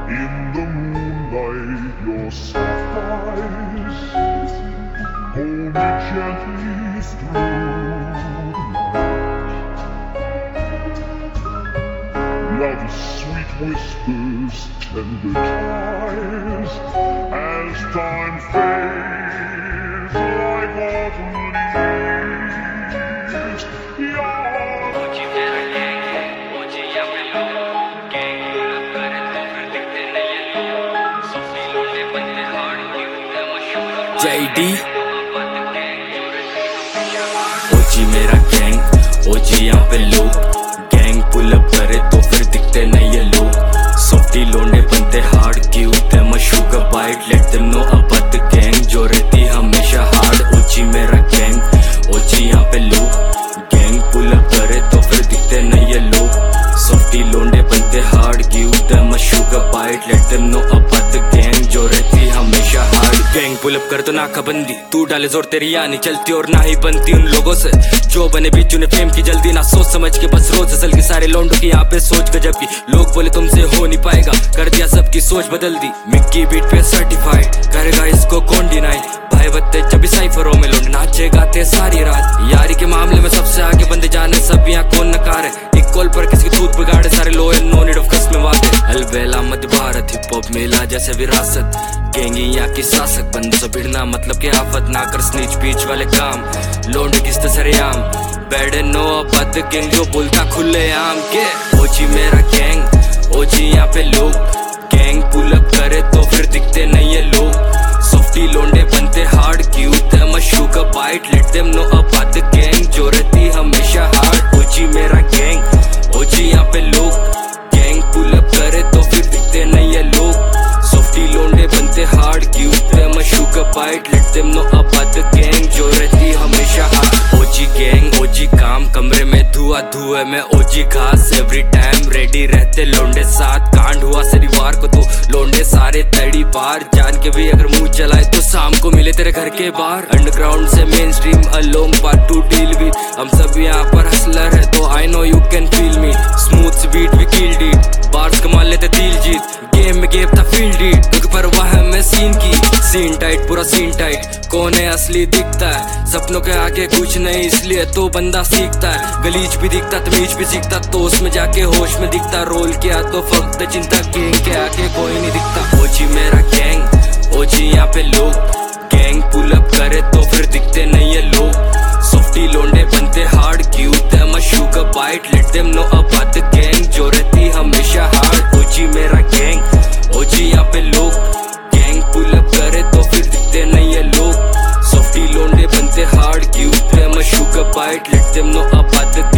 In the moonlight, your soft eyes hold me gently through the night. Love's sweet whispers, tender ties, as time fades like autumn leaves. JD ओजी मेरा gang, ओजी यहाँ पे लोग gang pull up करे तो फिर दिखते नहीं ये लोग। सॉफ्टी लोंडे बनते hard, give them a sugar bite, let them know about the gang जो रहती हमेशा हार्ड। ओजी मेरा गैंग, ओजी यहाँ पे लोग गैंग पुल अप करे तो फिर दिखते नहीं ये लोग। सॉफ्टी लोंडे बनते hard, give them a sugar bite, let them know about the gang जो रहती हमेशा हार्ड। गैंग पुल अप कर तो नाकाबंदी, तू डाले जोर तेरी यानी चलती और ना ही बनती उन लोगों से जो बने बीच उन्हें फेम की जल्दी। ना सोच समझ के बस रोज असल की सारे लोंडों की यहाँ पे सोच गजब की। लोग बोले तुमसे हो नहीं पाएगा, कर दिया सबकी सोच बदल दी। मिक्की बीट पे सर्टिफाइड, करेगा इसको कौन डिनाई। भाई बत्ते जब भी साइफरों में लोंड नाचे गाते सारी रात। यारी के मामले में सबसे आगे बंदे जाने, सब यहाँ कौन नकार है। एक कॉल पर किसी की दूध बिगाड़े सारे लोयल, नो नीड ऑफ कस्म वादे। अलबेला मत भारत हिप हॉप मेला जैसे विरासत, गैंग यहाँ की शासक। बंदों से भिड़ना मतलब के आफत, ना कर स्नीच बीच वाले काम। लोंड किस्त सरेआम, बैड नो बद गैंग जो बोलता खुले आम के। ओजी मेरा गैंग, ओजी यहाँ पे लोग गैंग पुल अप करे तो फिर दिखते नहीं ये लोग। सॉफ्टी लोंडे बनते hard, give them a sugar bite, let them know about the gang जो रहती हमेशा हार्ड। ओजी मेरा गैंग, ओजी यहाँ पे लोग गैंग पुल अप करे तो फिर दिखते नहीं ये लोग। सॉफ्टी लोंडे बनते hard, give them a sugar bite, let them know about the gang जो रहती हमेशा हार्ड। ओजी गैंग, ओजी काम, कमरे में धुआं धुएं में ओजी घास। एवरी टाइम रेडी रहते लोंडे साथ, कांड हुआ शनिवार को तो लोंडे सारे तड़ी पार। जान के भी अगर मुंह चलाए तो शाम को मिले तेरे घर के बाहर। अंडरग्राउंड से mainstream a long part to deal with, हम सब यहाँ पर हसलर है तो I know you can feel me. Smooth beat we killed it, bars कमा लेते दिल जीत। गेम में गेम था फील्ड इट, तुझ पर वह है मैं सीन की। सीन टाइट पूरा सीन टाइट, कौन है असली दिखता है। सपनों के आगे कुछ नहीं इसलिए तो बंदा सीखता है। गलीच भी दिखता तमीज भी सीखता तो उसमें जाके होश में दिखता। रोल किया तो फक्त चिंता, गैंग के आगे कोई नहीं दिखता। ओजी मेरा गैंग, ओजी यहाँ पे लोग गैंग पुल अप करे तो फिर दिखते नहीं ये लोग। सॉफ्टी लोंडे बनते hard, give them a sugar bite, let them know about the gang जो रहती हमेशा हार्ड। ओजी मेरा गैंग, ओजी यहाँ पे लोग गैंग पुल अप करे तो फिर दिखते नहीं ये लोग। सॉफ्टी लोंडे बनते hard, give them a sugar bite, let them know about the